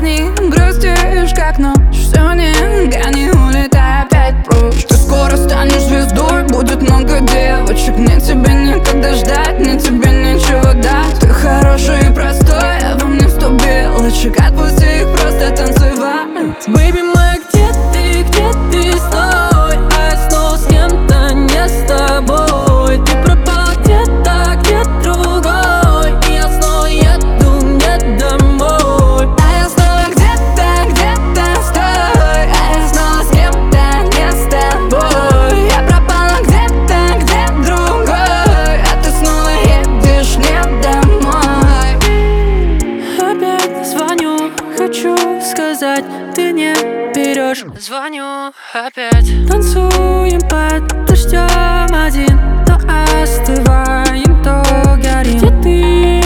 дни грустишь, как ночь. Все не гони, улетай опять прочь. Ты скоро станешь звездой, будет много девочек. Мне тебя некогда ждать, мне тебе нечего дать. Ты хороший и простой, а во мне 100 белочек. Отпусти их просто танцевать. Бэйби моя, где ты, стой? А я снова с кем-то, не с тобой. Ты пропала где-то, где другой, и я снова еду не домой. А я снова где-то, стой. А я снова с кем-то, не с тобой. Я пропала где-то, где другой, а ты снова едешь не домой. Опять звоню, хочу сказать, ты не берешь. Звоню опять. Танцуем под дождем один, то остываем, то горим. Где ты?